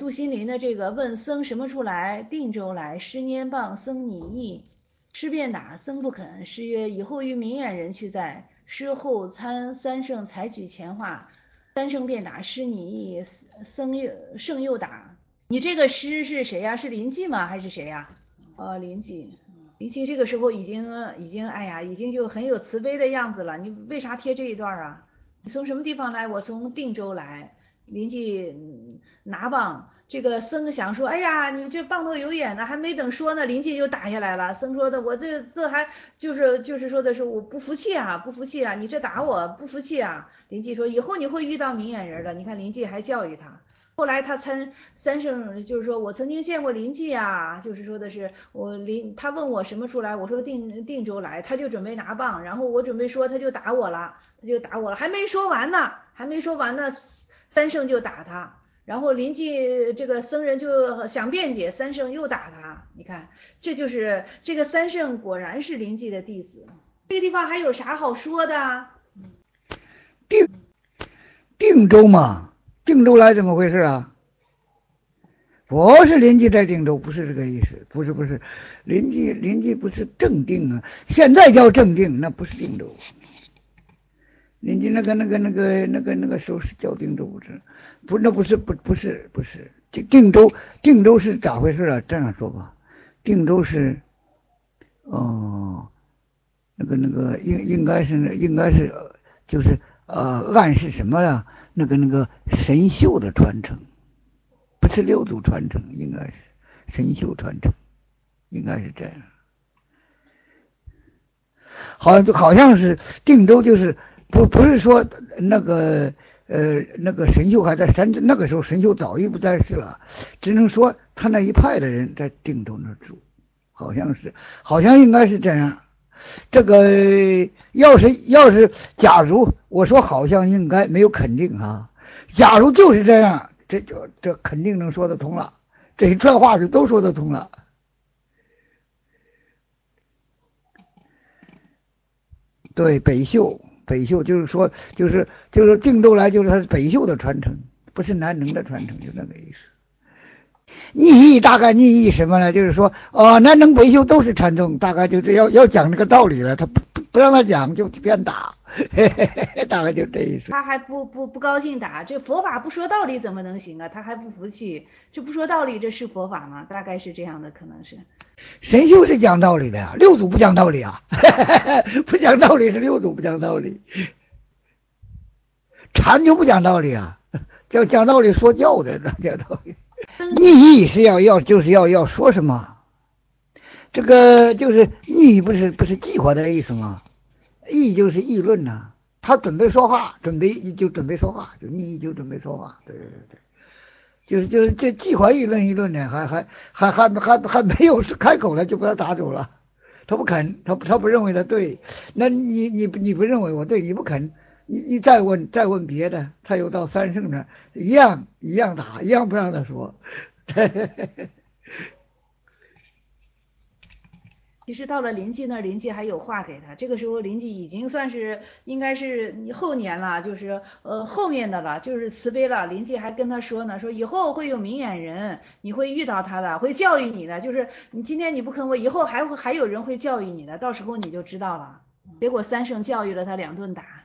杜心林的这个问僧什么处来？定州来。师拈棒，僧拟意。师便打，僧不肯。师曰：以后于明眼人去在。师后参三圣采取前话，三圣便打，师拟意，圣又打。你这个师是谁呀？是临济吗？还是谁呀？临济。临济这个时候已经哎呀，已经就很有慈悲的样子了。你为啥贴这一段啊？你从什么地方来？我从定州来。临济拿棒，这个僧想说，哎呀，你这棒头有眼呢，还没等说呢，临济就打下来了。僧说的，我这还就是说的是我不服气啊，不服气啊，你这打我不服气啊。临济说，以后你会遇到明眼人的。你看临济还教育他。后来他参三圣，就是说我曾经见过临济啊，就是说的是他问我什么出来，我说定州来，他就准备拿棒，然后我准备说他就打我了，还没说完呢，三圣就打他，然后临济这个僧人就想辩解，三圣又打他。你看，这就是这个三圣果然是临济的弟子。这个地方还有啥好说的？ 定州嘛，定州来怎么回事啊？不是临济在定州，不是这个意思，不是，临济不是正定啊，现在叫正定，那不是定州。临济那个时候是叫定州，不是定州是咋回事啊？这样说吧，定州是应该是就是暗示什么呀？那个神秀的传承，不是六祖传承，应该是神秀传承，应该是这样。好像是定州，就是不是说那个神秀还在那个时候神秀早已不在世了，只能说他那一派的人在定州那住，好像应该是这样。这个要是假如我说好像应该没有肯定啊，假如就是这样，这肯定能说得通了，这一串话就都说得通了。对，北秀就是说定州来就是它是北秀的传承，不是南能的传承，就那个意思。大概逆意什么呢？就是说，南能北秀都是禅宗，大概就是要讲这个道理了。他不让他讲，就偏打，大概就这意思。 他还不高兴打，这佛法不说道理怎么能行啊？他还不服气，这不说道理，这是佛法吗？大概是这样的，可能是。 神秀是讲道理的呀，六祖不讲道理啊，不讲道理是六祖不讲道理，禅就不讲道理啊，讲道理说教的，讲道理。逆意是就是要说什么？这个就是逆不是计划的意思吗？议就是议论呐，他准备说话，准备说话，就逆意就准备说话，对，就是这计划议论呢，还没有开口了就把他打走了，他不肯，他不认为他对，那你不认为我对，你不肯，你再问别的，他又到三圣那一样打，一样不让他说。 其实到了临济那儿，临济还有话给他。这个时候临济已经算是应该是后年了，就是后面的了，就是慈悲了。临济还跟他说呢，说以后会有明眼人，你会遇到他的，会教育你的。就是你今天你不肯，我以后还有人会教育你的，到时候你就知道了。结果三圣教育了他2顿打。